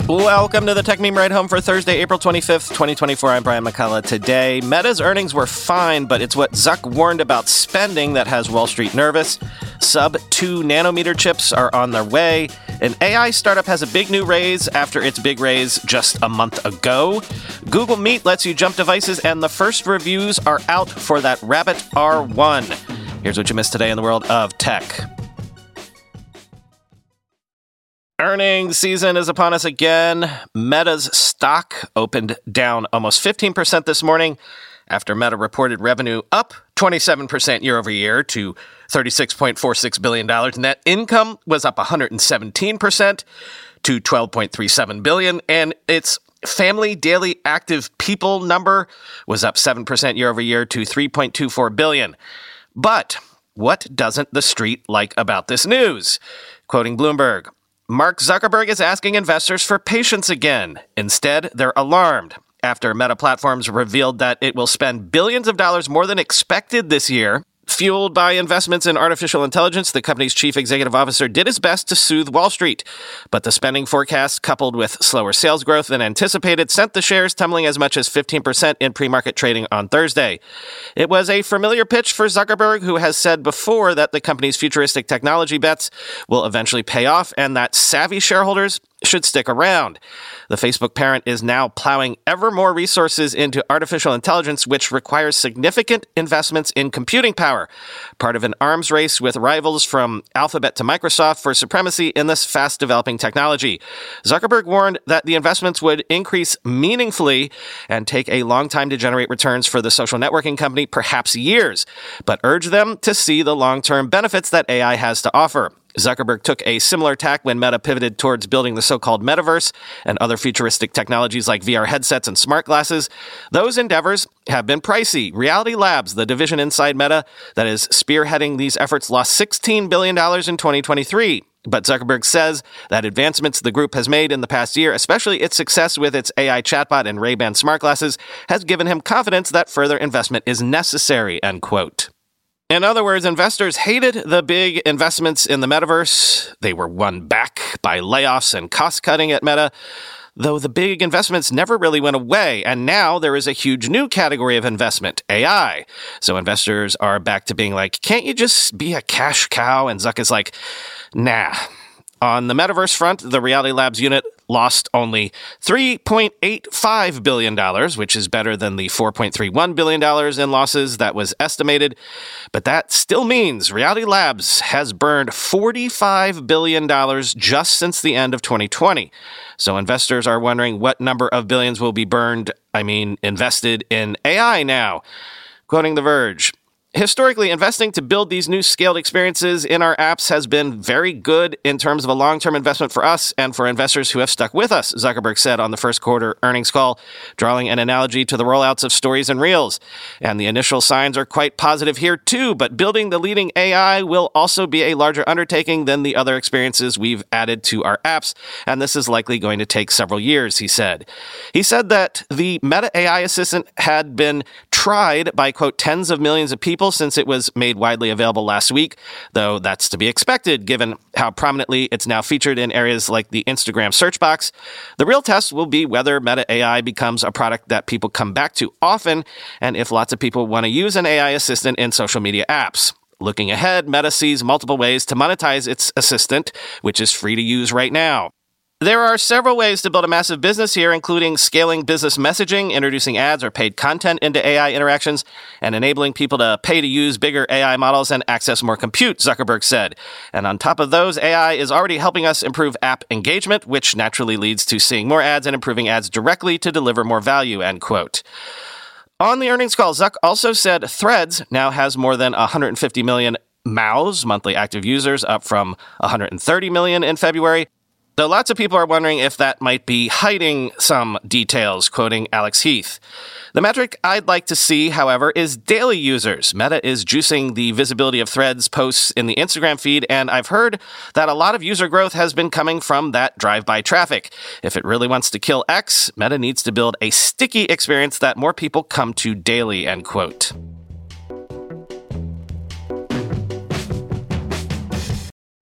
Welcome to the Tech Meme Ride Home for Thursday, April 25th, 2024. I'm Brian McCullough. Today, Meta's earnings were fine, but it's what Zuck warned about spending that has Wall Street nervous. Sub-2 nanometer chips are on their way. An AI startup has a big new raise after its big raise just a month ago. Google Meet lets you jump devices, and the first reviews are out for that Rabbit R1. Here's what you missed today in the world of tech. Earnings season is upon us again. Meta's stock opened down almost 15% this morning after Meta reported revenue up 27% year over year to $36.46 billion. Net income was up 117% to $12.37 billion, and its family daily active people number was up 7% year over year to 3.24 billion. But what doesn't the street like about this news? Quoting Bloomberg, Mark Zuckerberg is asking investors for patience again. Instead, they're alarmed after Meta Platforms revealed that it will spend billions of dollars more than expected this year. Fueled by investments in artificial intelligence, the company's chief executive officer did his best to soothe Wall Street. But the spending forecast, coupled with slower sales growth than anticipated, sent the shares tumbling as much as 15% in pre-market trading on Thursday. It was a familiar pitch for Zuckerberg, who has said before that the company's futuristic technology bets will eventually pay off and that savvy shareholders should stick around. The Facebook parent is now plowing ever more resources into artificial intelligence, which requires significant investments in computing power, part of an arms race with rivals from Alphabet to Microsoft for supremacy in this fast-developing technology. Zuckerberg warned that the investments would increase meaningfully and take a long time to generate returns for the social networking company, perhaps years, but urged them to see the long-term benefits that AI has to offer. Zuckerberg took a similar tack when Meta pivoted towards building the so-called metaverse and other futuristic technologies like VR headsets and smart glasses. Those endeavors have been pricey. Reality Labs, the division inside Meta that is spearheading these efforts, lost $16 billion in 2023. But Zuckerberg says that advancements the group has made in the past year, especially its success with its AI chatbot and Ray-Ban smart glasses, has given him confidence that further investment is necessary, end quote. In other words, investors hated the big investments in the metaverse. They were won back by layoffs and cost-cutting at Meta, though the big investments never really went away, and now there is a huge new category of investment, AI. So investors are back to being like, can't you just be a cash cow? And Zuck is like, nah. On the metaverse front, the Reality Labs unit lost only $3.85 billion, which is better than the $4.31 billion in losses that was estimated. But that still means Reality Labs has burned $45 billion just since the end of 2020. So investors are wondering what number of billions will be invested in AI now. Quoting The Verge, historically, investing to build these new scaled experiences in our apps has been very good in terms of a long-term investment for us and for investors who have stuck with us, Zuckerberg said on the first quarter earnings call, drawing an analogy to the rollouts of Stories and Reels. And the initial signs are quite positive here too, but building the leading AI will also be a larger undertaking than the other experiences we've added to our apps, and this is likely going to take several years, he said. He said that the Meta AI assistant had been tried by, quote, tens of millions of people since it was made widely available last week, though that's to be expected given how prominently it's now featured in areas like the Instagram search box. The real test will be whether Meta AI becomes a product that people come back to often, and if lots of people want to use an AI assistant in social media apps. Looking ahead, Meta sees multiple ways to monetize its assistant, which is free to use right now. There are several ways to build a massive business here, including scaling business messaging, introducing ads or paid content into AI interactions, and enabling people to pay to use bigger AI models and access more compute, Zuckerberg said. And on top of those, AI is already helping us improve app engagement, which naturally leads to seeing more ads and improving ads directly to deliver more value, end quote. On the earnings call, Zuck also said Threads now has more than 150 million MAUs, monthly active users, up from 130 million in February. Though lots of people are wondering if that might be hiding some details, quoting Alex Heath. The metric I'd like to see, however, is daily users. Meta is juicing the visibility of Threads posts in the Instagram feed, and I've heard that a lot of user growth has been coming from that drive-by traffic. If it really wants to kill X, Meta needs to build a sticky experience that more people come to daily, end quote.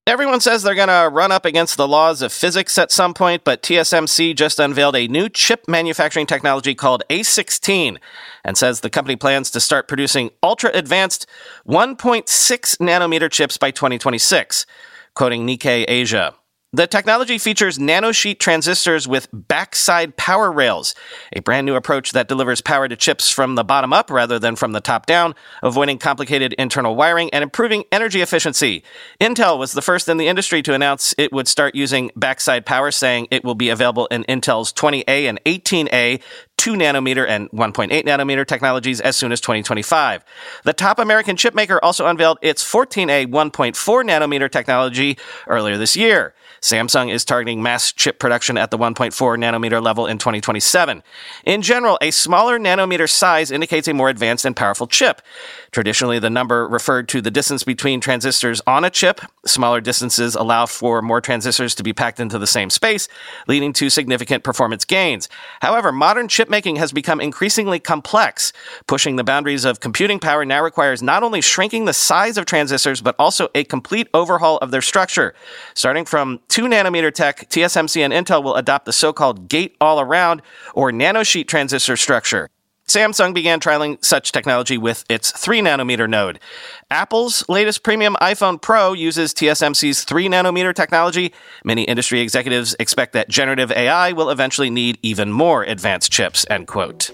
Everyone says they're going to run up against the laws of physics at some point, but TSMC just unveiled a new chip manufacturing technology called A16 and says the company plans to start producing ultra-advanced 1.6 nanometer chips by 2026, quoting Nikkei Asia. The technology features nanosheet transistors with backside power rails, a brand new approach that delivers power to chips from the bottom up rather than from the top down, avoiding complicated internal wiring and improving energy efficiency. Intel was the first in the industry to announce it would start using backside power, saying it will be available in Intel's 20A and 18A 2 nanometer and 1.8 nanometer technologies as soon as 2025. The top American chipmaker also unveiled its 14A 1.4 nanometer technology earlier this year. Samsung is targeting mass chip production at the 1.4 nanometer level in 2027. In general, a smaller nanometer size indicates a more advanced and powerful chip. Traditionally, the number referred to the distance between transistors on a chip. Smaller distances allow for more transistors to be packed into the same space, leading to significant performance gains. However, modern chip making has become increasingly complex. Pushing the boundaries of computing power now requires not only shrinking the size of transistors, but also a complete overhaul of their structure. Starting from 2 nanometer tech, TSMC and Intel will adopt the so-called gate-all-around or nanosheet transistor structure. Samsung began trialing such technology with its 3 nanometer node. Apple's latest premium iPhone Pro uses TSMC's 3 nanometer technology. Many industry executives expect that generative AI will eventually need even more advanced chips, end quote.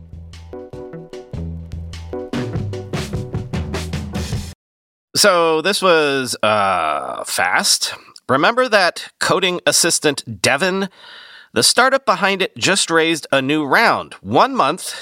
So this was fast. Remember that coding assistant Devin? The startup behind it just raised a new round, 1 month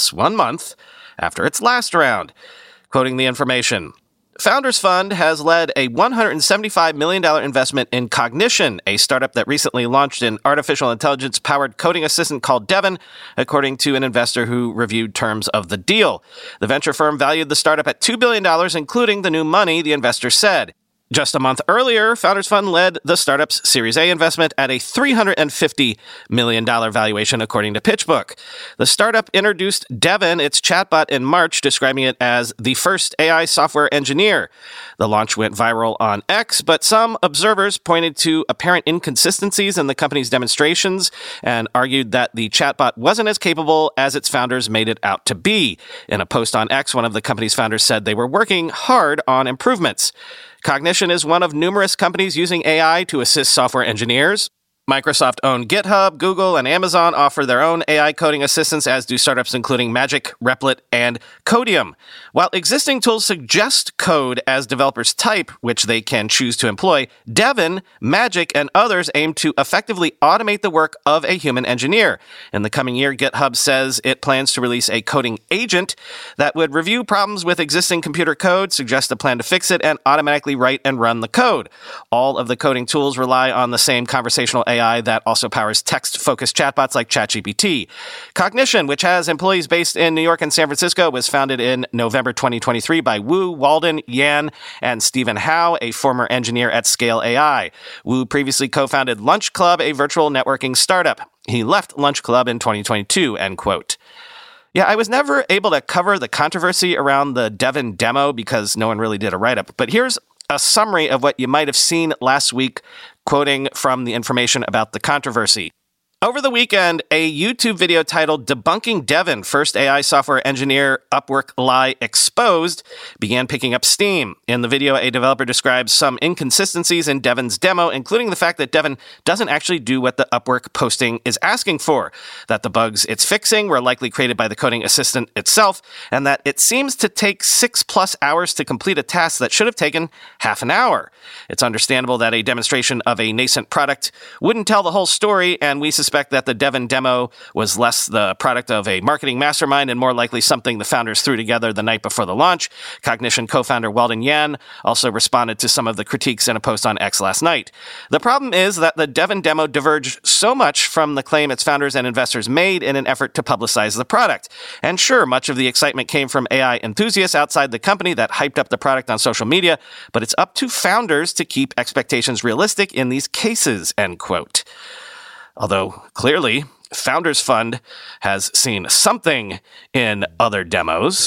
after its last round. Quoting the information, Founders Fund has led a $175 million investment in Cognition, a startup that recently launched an artificial intelligence-powered coding assistant called Devin, according to an investor who reviewed terms of the deal. The venture firm valued the startup at $2 billion, including the new money, the investor said. Just a month earlier, Founders Fund led the startup's Series A investment at a $350 million valuation, according to PitchBook. The startup introduced Devin, its chatbot, in March, describing it as the first AI software engineer. The launch went viral on X, but some observers pointed to apparent inconsistencies in the company's demonstrations and argued that the chatbot wasn't as capable as its founders made it out to be. In a post on X, one of the company's founders said they were working hard on improvements. Cognition is one of numerous companies using AI to assist software engineers. Microsoft-owned GitHub, Google, and Amazon offer their own AI coding assistants, as do startups including Magic, Replit, and Codium. While existing tools suggest code as developers type, which they can choose to employ, Devin, Magic, and others aim to effectively automate the work of a human engineer. In the coming year, GitHub says it plans to release a coding agent that would review problems with existing computer code, suggest a plan to fix it, and automatically write and run the code. All of the coding tools rely on the same conversational AI that also powers text-focused chatbots like ChatGPT. Cognition, which has employees based in New York and San Francisco, was founded in November 2023 by Wu, Walden, Yan, and Stephen Howe, a former engineer at Scale AI. Wu previously co-founded Lunch Club, a virtual networking startup. He left Lunch Club in 2022, end quote. Yeah, I was never able to cover the controversy around the Devin demo because no one really did a write-up, but here's a summary of what you might have seen last week, quoting from the information about the controversy. Over the weekend, a YouTube video titled Debunking Devin, First AI Software Engineer Upwork Lie Exposed, began picking up steam. In the video, a developer describes some inconsistencies in Devin's demo, including the fact that Devin doesn't actually do what the Upwork posting is asking for, that the bugs it's fixing were likely created by the coding assistant itself, and that it seems to take 6+ hours to complete a task that should have taken half an hour. It's understandable that a demonstration of a nascent product wouldn't tell the whole story, and we suspect that the Devin demo was less the product of a marketing mastermind and more likely something the founders threw together the night before the launch. Cognition co-founder Weldon Yan also responded to some of the critiques in a post on X last night. The problem is that the Devin demo diverged so much from the claim its founders and investors made in an effort to publicize the product. And sure, much of the excitement came from AI enthusiasts outside the company that hyped up the product on social media, but it's up to founders to keep expectations realistic in these cases, end quote. Although, clearly, Founders Fund has seen something in other demos.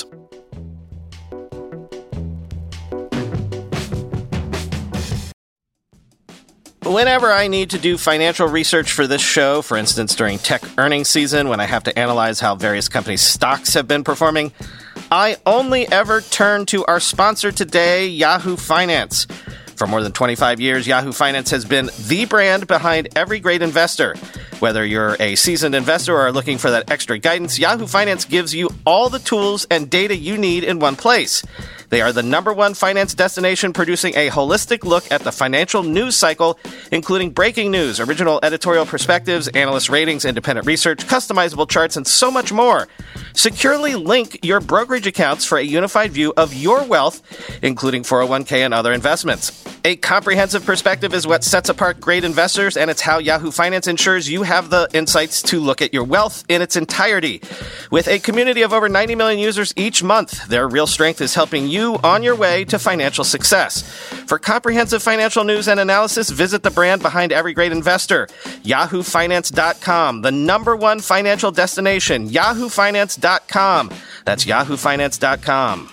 Whenever I need to do financial research for this show, for instance during tech earnings season when I have to analyze how various companies' stocks have been performing, I only ever turn to our sponsor today, Yahoo Finance. For more than 25 years, Yahoo Finance has been the brand behind every great investor. Whether you're a seasoned investor or are looking for that extra guidance, Yahoo Finance gives you all the tools and data you need in one place. They are the #1 finance destination producing a holistic look at the financial news cycle, including breaking news, original editorial perspectives, analyst ratings, independent research, customizable charts, and so much more. Securely link your brokerage accounts for a unified view of your wealth, including 401k and other investments. A comprehensive perspective is what sets apart great investors, and it's how Yahoo Finance ensures you have the insights to look at your wealth in its entirety. With a community of over 90 million users each month, their real strength is helping you on your way to financial success. For comprehensive financial news and analysis, visit the brand behind every great investor, yahoofinance.com, the #1 financial destination, yahoofinance.com. That's yahoofinance.com.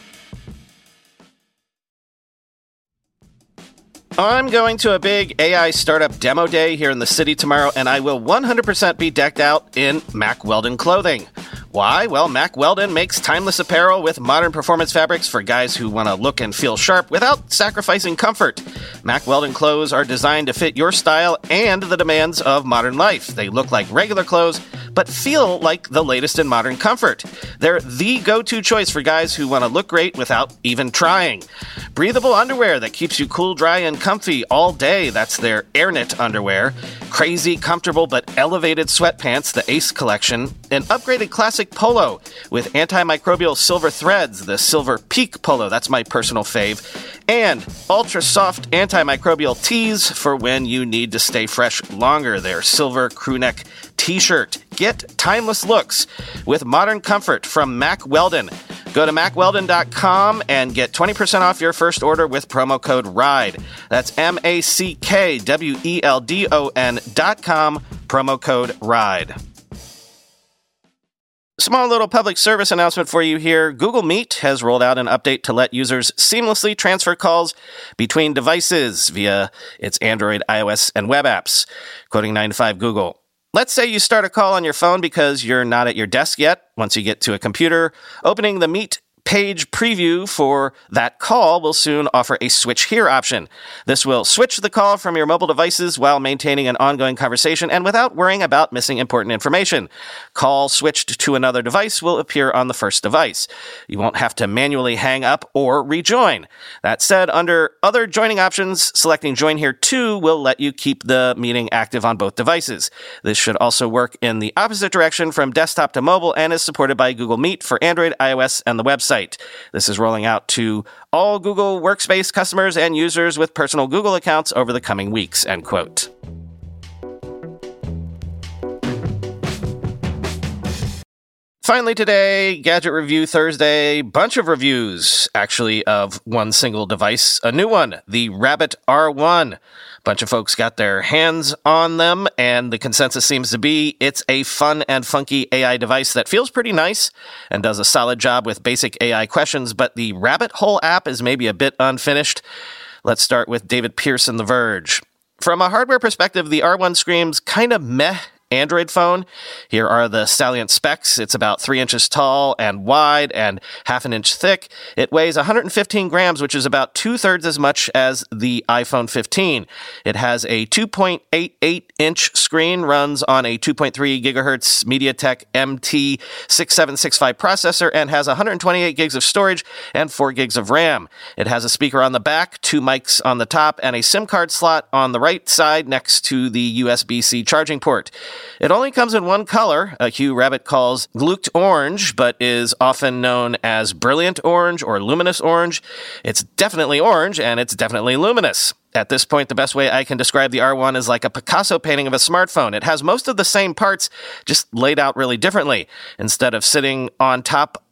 I'm going to a big AI startup demo day here in the city tomorrow, and I will 100% be decked out in Mack Weldon clothing. Why? Well, Mack Weldon makes timeless apparel with modern performance fabrics for guys who want to look and feel sharp without sacrificing comfort. Mack Weldon clothes are designed to fit your style and the demands of modern life. They look like regular clothes, but feel like the latest in modern comfort. They're the go-to choice for guys who want to look great without even trying. Breathable underwear that keeps you cool, dry, and comfy all day. That's their AirKnit underwear. Crazy, comfortable, but elevated sweatpants, the Ace collection. An upgraded classic polo with antimicrobial silver threads, the Silver Peak polo. That's my personal fave. And ultra-soft antimicrobial tees for when you need to stay fresh longer. Their silver crewneck t-shirt. Get timeless looks with modern comfort from Mack Weldon. Go to MackWeldon.com and get 20% off your first order with promo code RIDE. That's MackWeldon.com, promo code RIDE. Small little public service announcement for you here. Google Meet has rolled out an update to let users seamlessly transfer calls between devices via its Android, iOS, and web apps. Quoting 9to5 Google. Let's say you start a call on your phone because you're not at your desk yet. Once you get to a computer, opening the Meet page preview for that call will soon offer a switch here option. This will switch the call from your mobile devices while maintaining an ongoing conversation and without worrying about missing important information. Call switched to another device will appear on the first device. You won't have to manually hang up or rejoin. That said, under other joining options, selecting Join Here Too will let you keep the meeting active on both devices. This should also work in the opposite direction from desktop to mobile and is supported by Google Meet for Android, iOS, and the website. This is rolling out to all Google Workspace customers and users with personal Google accounts over the coming weeks, end quote. Finally today, Gadget Review Thursday, bunch of reviews, actually, of one single device. A new one, the Rabbit R1. Bunch of folks got their hands on them, and the consensus seems to be it's a fun and funky AI device that feels pretty nice and does a solid job with basic AI questions, but the Rabbit Hole app is maybe a bit unfinished. Let's start with David Pierce in The Verge. From a hardware perspective, the R1 screams kind of meh Android phone. Here are the salient specs. It's about 3 inches tall and wide and half an inch thick. It weighs 115 grams, which is about 2/3 as much as the iPhone 15. It has a 2.88-inch screen, runs on a 2.3 gigahertz MediaTek MT6765 processor, and has 128 gigs of storage and 4 gigs of RAM. It has a speaker on the back, 2 mics on the top, and a SIM card slot on the right side next to the USB-C charging port. It only comes in one color, a hue Rabbit calls Glucked Orange, but is often known as Brilliant Orange or Luminous Orange. It's definitely orange, and it's definitely luminous. At this point, the best way I can describe the R1 is like a Picasso painting of a smartphone. It has most of the same parts, just laid out really differently. Instead of sitting on top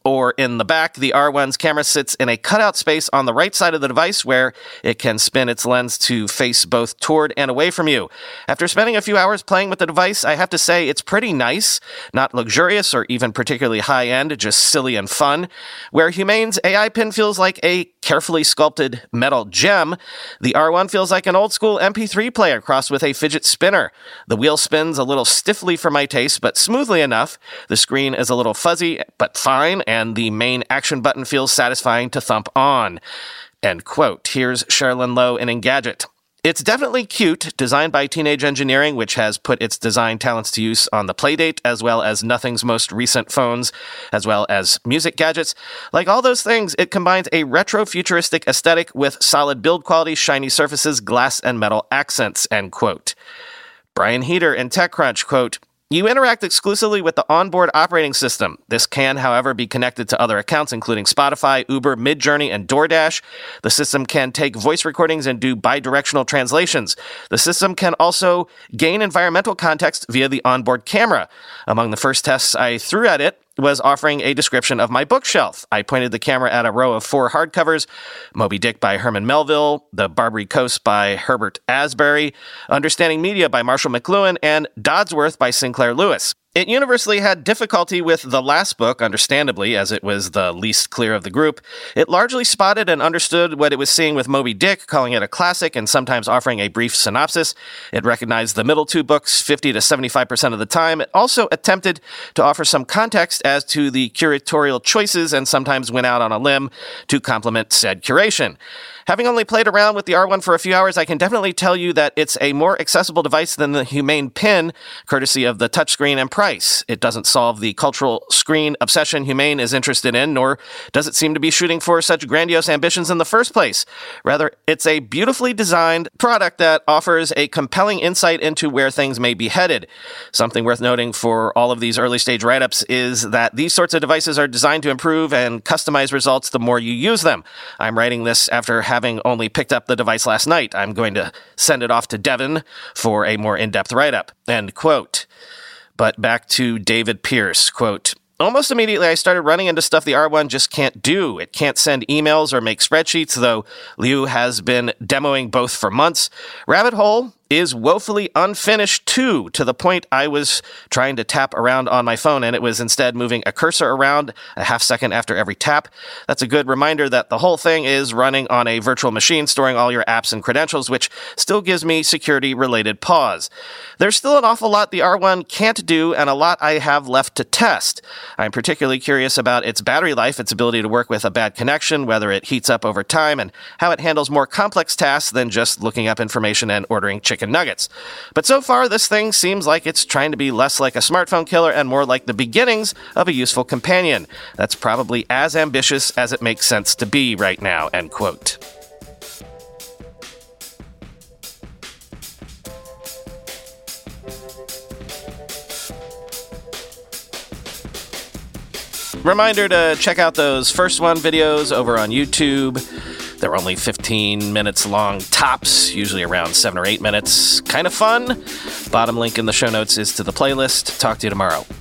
or in the back. The R1's camera sits in a cutout space on the right side of the device where it can spin its lens to face both toward and away from you. After spending a few hours playing with the device, I have to say it's pretty nice, not luxurious or even particularly high-end, just silly and fun. Where Humane's AI pin feels like a carefully sculpted metal gem, the R1 feels like an old-school MP3 player crossed with a fidget spinner. The wheel spins a little stiffly for my taste, but smoothly enough. The screen is a little fuzzy, but fine, and the main action button feels satisfying to thump on. End quote. Here's Sherilyn Lowe in Engadget. It's definitely cute, designed by Teenage Engineering, which has put its design talents to use on the Playdate, as well as Nothing's most recent phones, as well as music gadgets. Like all those things, it combines a retro-futuristic aesthetic with solid build quality, shiny surfaces, glass and metal accents, end quote. Brian Heater in TechCrunch, quote, "You interact exclusively with the onboard operating system. This can, however, be connected to other accounts, including Spotify, Uber, Midjourney, and DoorDash. The system can take voice recordings and do bidirectional translations. The system can also gain environmental context via the onboard camera. Among the first tests I threw at it was offering a description of my bookshelf. I pointed the camera at a row of 4 hardcovers, Moby Dick by Herman Melville, The Barbary Coast by Herbert Asbury, Understanding Media by Marshall McLuhan, and Dodsworth by Sinclair Lewis. It universally had difficulty with the last book, understandably, as it was the least clear of the group. It largely spotted and understood what it was seeing with Moby Dick, calling it a classic and sometimes offering a brief synopsis. It recognized the middle 2 books 50 to 75% of the time. It also attempted to offer some context as to the curatorial choices and sometimes went out on a limb to complement said curation. Having only played around with the R1 for a few hours, I can definitely tell you that it's a more accessible device than the Humane Pin, courtesy of the touchscreen and price. It doesn't solve the cultural screen obsession Humane is interested in, nor does it seem to be shooting for such grandiose ambitions in the first place. Rather, it's a beautifully designed product that offers a compelling insight into where things may be headed. Something worth noting for all of these early-stage write-ups is that these sorts of devices are designed to improve and customize results the more you use them. I'm writing this after having only picked up the device last night. I'm going to send it off to Devin for a more in-depth write-up. End quote. But back to David Pierce, quote, "Almost immediately I started running into stuff the R1 just can't do. It can't send emails or make spreadsheets, though Liu has been demoing both for months. Rabbit Hole is woefully unfinished too, to the point I was trying to tap around on my phone and it was instead moving a cursor around a half second after every tap. That's a good reminder that the whole thing is running on a virtual machine storing all your apps and credentials, which still gives me security-related pause. There's still an awful lot the R1 can't do and a lot I have left to test. I'm particularly curious about its battery life, its ability to work with a bad connection, whether it heats up over time, and how it handles more complex tasks than just looking up information and ordering chicken nuggets. But so far, this thing seems like it's trying to be less like a smartphone killer and more like the beginnings of a useful companion. That's probably as ambitious as it makes sense to be right now," end quote. Reminder to check out those first one videos over on YouTube. They're only 15 minutes long tops, usually around 7 or 8 minutes. Kind of fun. Bottom link in the show notes is to the playlist. Talk to you tomorrow.